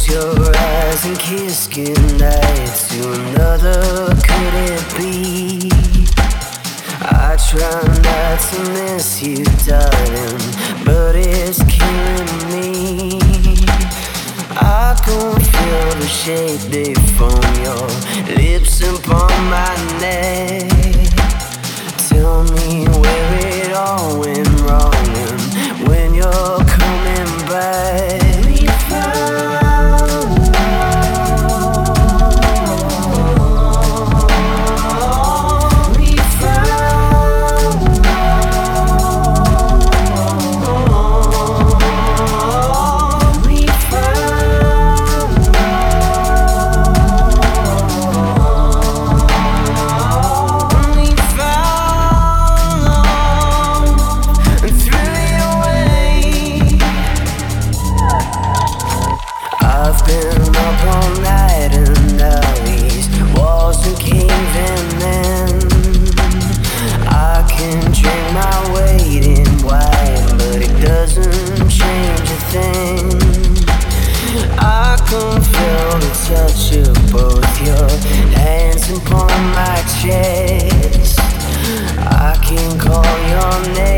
your eyes and kiss goodnight to another. Could it be? I try not to miss you, darling, but it's killing me. I can feel the shade from your lips upon my neck. Tell me where it all went wrong and when you're coming back. We I've been up all night and now these walls are caving in. I can drink my weight in wine, but it doesn't change a thing. I can feel the touch of both your hands upon my chest. I can call your name